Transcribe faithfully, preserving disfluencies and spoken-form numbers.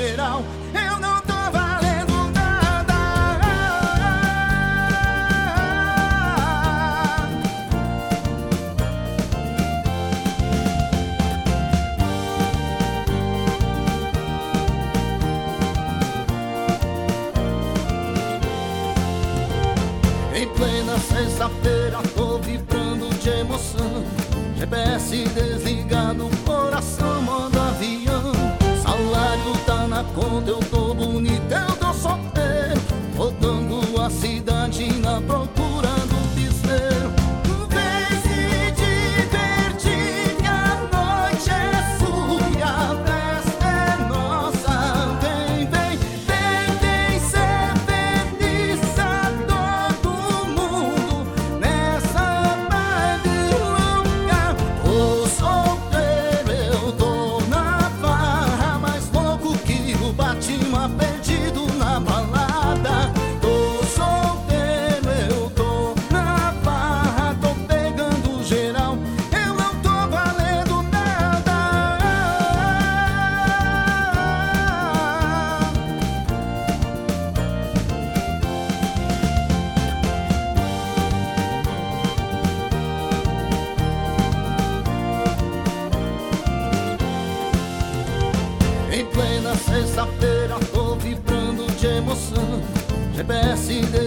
geral, eu não tô valendo nada. Em plena sexta-feira tô vibrando de emoção, G P S desligado, coração modo avião. Salário tá na conta, eu tô bonito, eu tô solteiro, rodando a cidade na procura do piseiro. Vem se divertir, que a noite é sua, a festa é nossa. Vem, vem, vem, vem ser feliz a todo mundo nessa vibe louca. Tô solteiro, eu tô na farra, mais louco que o Batman perdido na balada. Tô solteiro, eu tô na farra, tô pegando geral, eu não tô valendo nada. Em plena sexta-feira tô vibrando de emoção, G P S